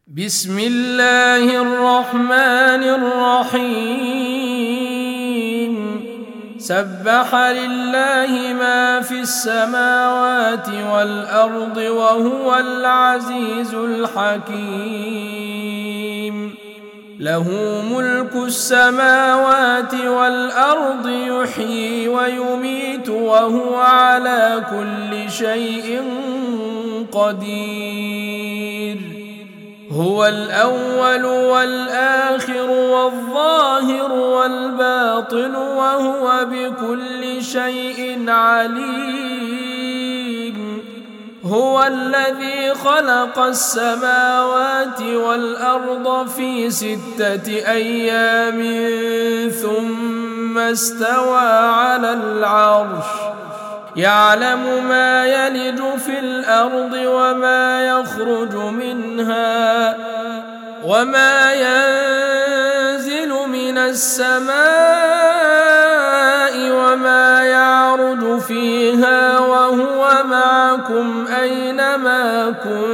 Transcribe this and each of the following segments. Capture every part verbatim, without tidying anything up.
بسم الله الرحمن الرحيم سبح لله ما في السماوات والأرض وهو العزيز الحكيم له ملك السماوات والأرض يحيي ويميت وهو على كل شيء قدير هو الأول والآخر والظاهر والباطن وهو بكل شيء عليم هو الذي خلق السماوات والأرض في ستة أيام ثم استوى على العرش يعلم ما يلج في الأرض وما يخرج منها وما ينزل من السماء وما يعرج فيها وهو معكم أينما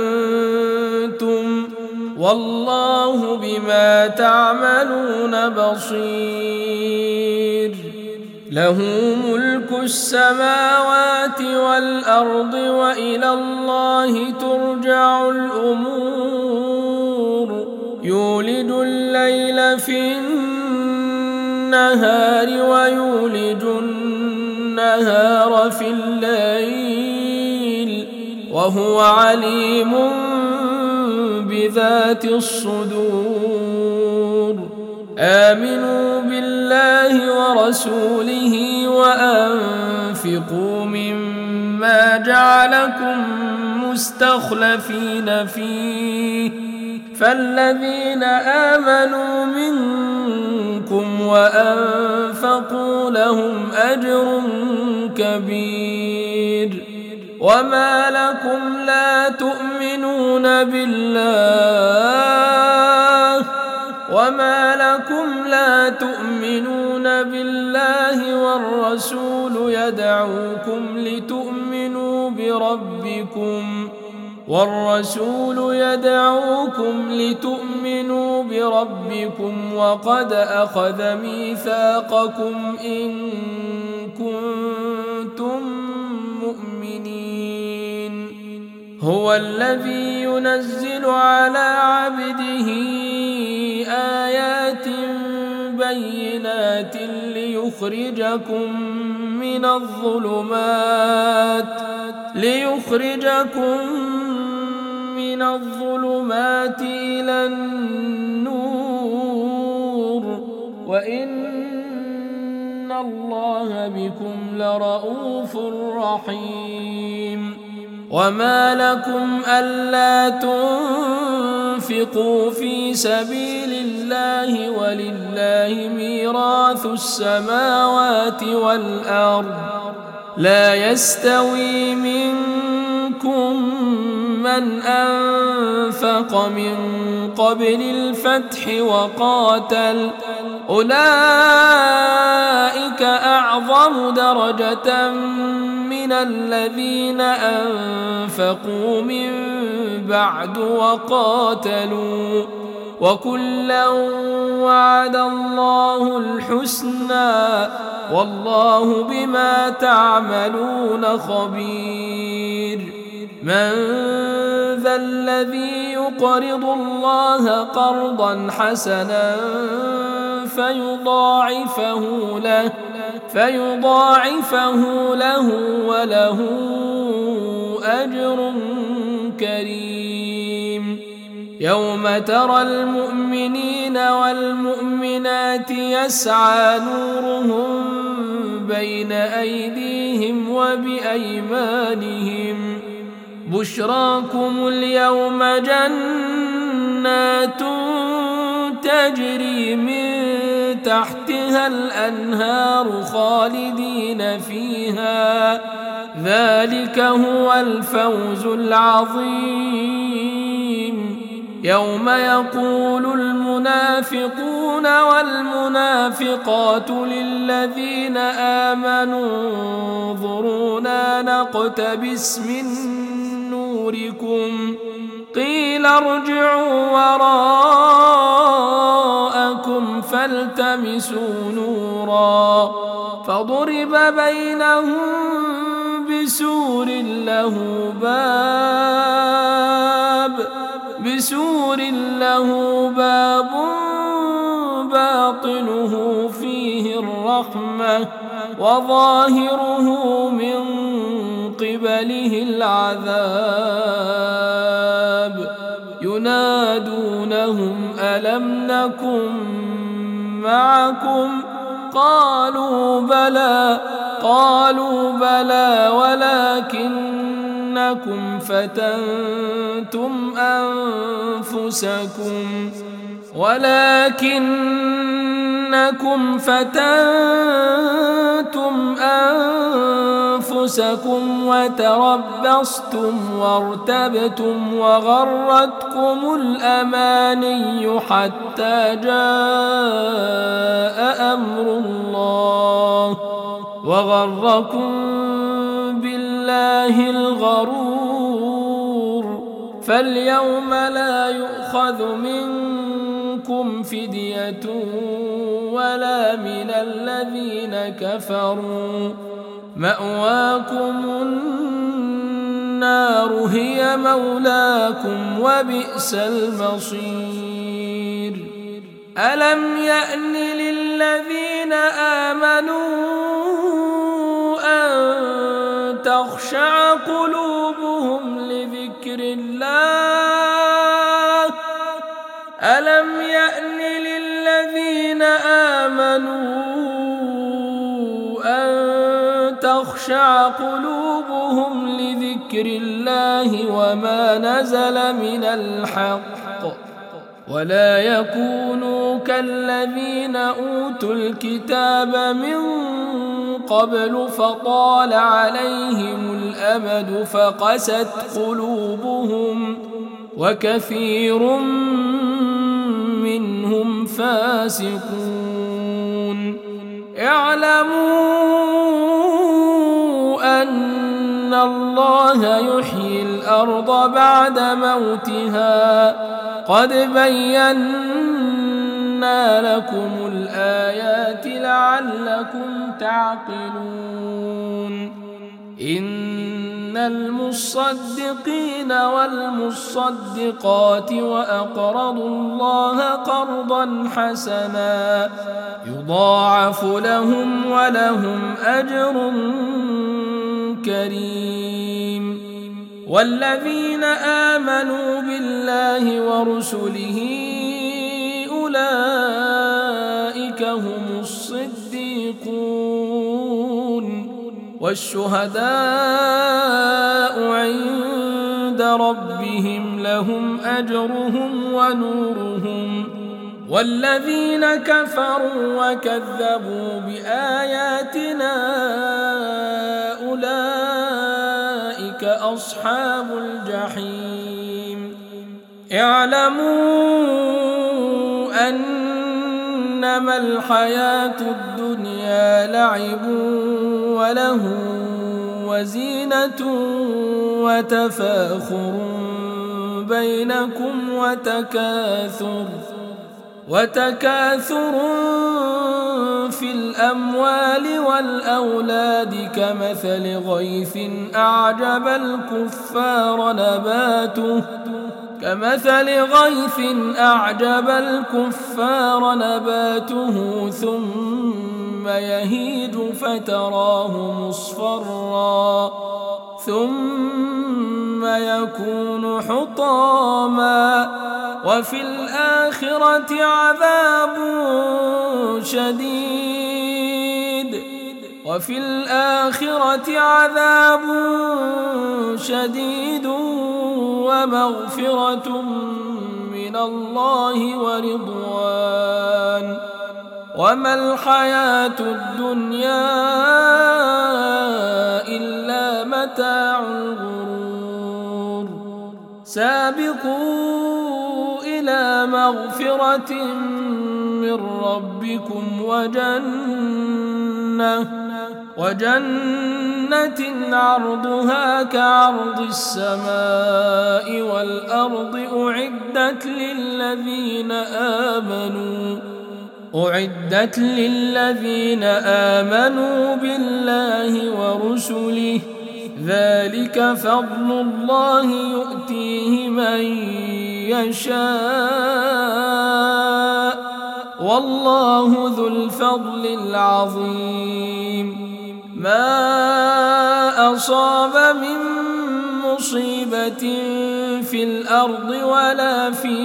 كنتم والله بما تعملون بصير له ملك السماوات والأرض وإلى الله ترجع الأمور يولج الليل في النهار ويولج النهار في الليل وهو عليم بذات الصدور آمنوا بالله ورسوله وأنفقوا مما جعلكم مستخلفين فيه فالذين آمنوا منكم وأنفقوا لهم أجر كبير وما لكم لا تؤمنون بالله وما لكم لا تؤمنون بالله والرسول يدعوكم لتؤمنوا بربكم والرسول يدعوكم لتؤمنوا بربكم وقد أخذ ميثاقكم إن كنتم مؤمنين هو الذي ينزل على عبده آيات بينات ليخرجكم من الظلمات ليخرجكم من الظلمات إلى النور وإن الله بكم لرؤوف رحيم وما لكم ألا تنفقوا في سبيل الله ولله ميراث السماوات والأرض لا يستوي منكم من أنفق من قبل الفتح وقاتل أولئك أعظم درجة من الذين أنفقوا من بعد وقاتلوا وكلا وعد الله الحسنى والله بما تعملون خبير من ذا الذي يقرض الله قرضا حسنا فيضاعفه له فيضاعفه له وله أجر كريم يوم ترى المؤمنين والمؤمنات يسعى نورهم بين أيديهم وبأيمانهم بشراكم اليوم جنات تجري من تحتها الأنهار خالدين فيها ذلك هو الفوز العظيم يوم يقول المنافقون والمنافقات للذين آمنوا انظرونا نقتبس من نوركم قيل ارجعوا وراءكم فالتمسوا نورا فضرب بينهم بسور له باب بسور له باب باطنه فيه الرحمة وظاهره من قبله العذاب ينادونهم ألم نكن معكم قالوا بلى قالوا بلى ولكنكم فتنتم أنفسكم ولكنكم فتنتم أنفسكم وتربصتم وارتبتم وغرتكم الأماني حتى جاء أمر الله وغركم بالله الغرور فاليوم لا يؤخذ منكم فدية ولا من الذين كفروا مأواكم النار هي مولاكم وبئس المصير ألم يأن للذين آمنوا أن تخشع قلوبهم لذكر الله ألم يأن للذين آمنوا أن تخشع قلوبهم لذكر الله وما نزل من الحق ولا يكونوا كالذين أوتوا الكتاب من قبل فطال عليهم الأمد فقست قلوبهم وكثير منهم فاسقون اعلموا أن الله يحيي الأرض بعد موتها قد بينا لكم الآيات لعلكم تعقلون إن المصدقين والمصدقات وأقرضوا الله قرضا حسنا يضاعف لهم ولهم أجر كريم والذين آمنوا بالله ورسله أولئك هم الصديقون والشهداء عند ربهم لهم أجرهم ونورهم والذين كفروا وكذبوا بآياتنا أولئك أصحاب الجحيم اعلموا أنما الحياة الدنيا لعب وله وزينة وتفاخر بينكم وتكاثر وتكاثر في الأموال والأولاد كمثل غيث أعجب الكفار نباته كمثل غيث أعجب الكفار نباته ثم يهيج فتراه مصفرا ثم يكون حطاما وفي الآخرة عذاب شديد وفي الآخرة عذاب شديد ومغفرة من الله ورضوان وما الحياة الدنيا إلا متاع الغرور سابقوا إلى مغفرة من ربكم وجنة وجنة جنة عرضها كعرض السماء والأرض أعدت للذين آمنوا أعدت للذين آمنوا بالله ورسله ذلك فضل الله يؤتيه من يشاء والله ذو الفضل العظيم ما أصاب من مصيبة في الأرض ولا في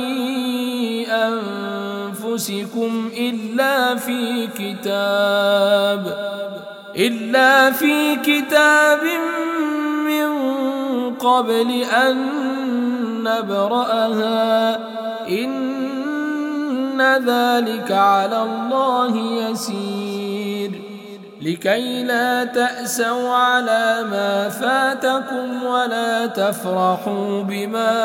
أنفسكم إلا في كتاب إلا في كتاب من قبل أن نبرأها إن ذلك على الله يسير لكي لا تأسوا على ما فاتكم ولا تفرحوا بما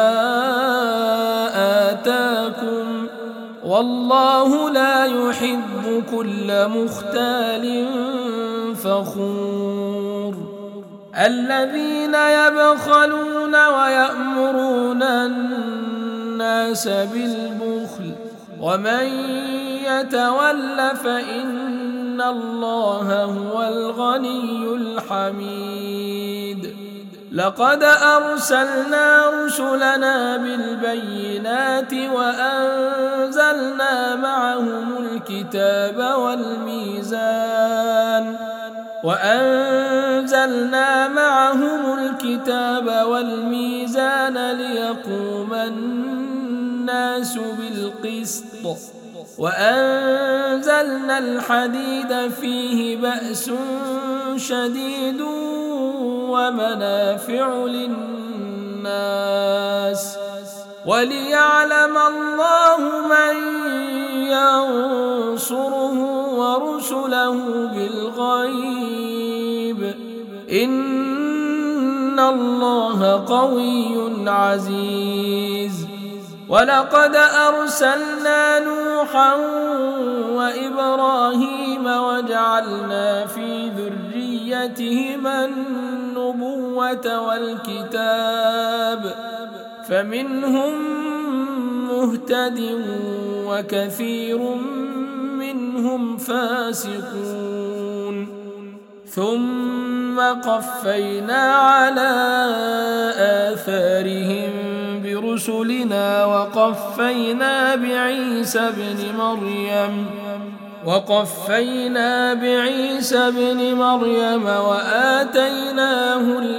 آتاكم والله لا يحب كل مختال فخور الذين يبخلون ويأمرون الناس بالبخل ومن يتول فإن الله هو الغني الحميد لقد أرسلنا رسلنا بالبينات وأنزلنا معهم الكتاب والميزان وأنزلنا معهم الكتاب والميزان ليقوم الناس بالقسط وأنزلنا الحديد فيه بأس شديد ومنافع للناس وليعلم الله من ينصره ورسله بالغيب إن الله قوي عزيز ولقد أرسلنا نوحا وإبراهيم وجعلنا في ذريتهما النبوة والكتاب فمنهم مهتد وكثير منهم فاسقون ثم قفينا على آثارهم برسلنا وقفينا بعيسى بن مريم وقفينا بعيسى بن مريم وآتيناه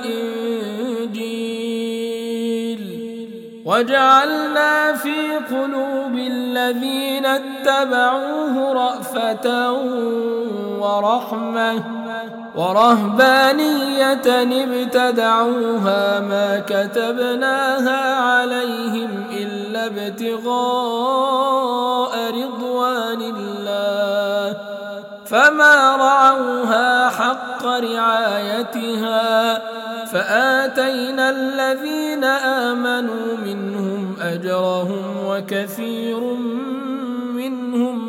الإنجيل وجعلنا في قلوب الذين اتبعوه رأفة ورحمة ورهبانية ابتدعوها ما كتبناها عليهم إلا ابتغاء رضوان الله فما رعوها حق رعايتها فآتينا الذين آمنوا منهم أجرهم وكثير منهم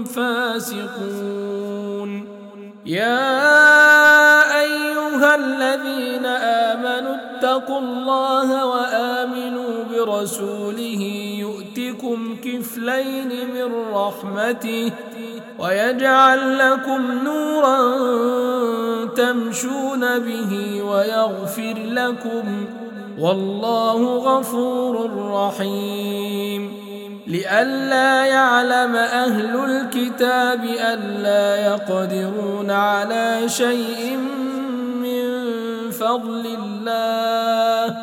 فاسقون يا أيها الذين آمنوا اتقوا الله وآمنوا برسوله يؤتكم كفلين من رحمته ويجعل لكم نورا تمشون به ويغفر لكم والله غفور رحيم لئلا يعلم أهل الكتاب ألا يقدرون على شيء من فضل الله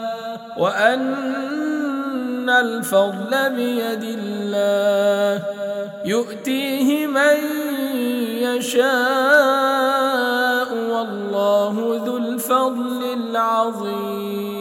وأن الفضل بيد الله يؤتيه من يشاء والله ذو الفضل العظيم.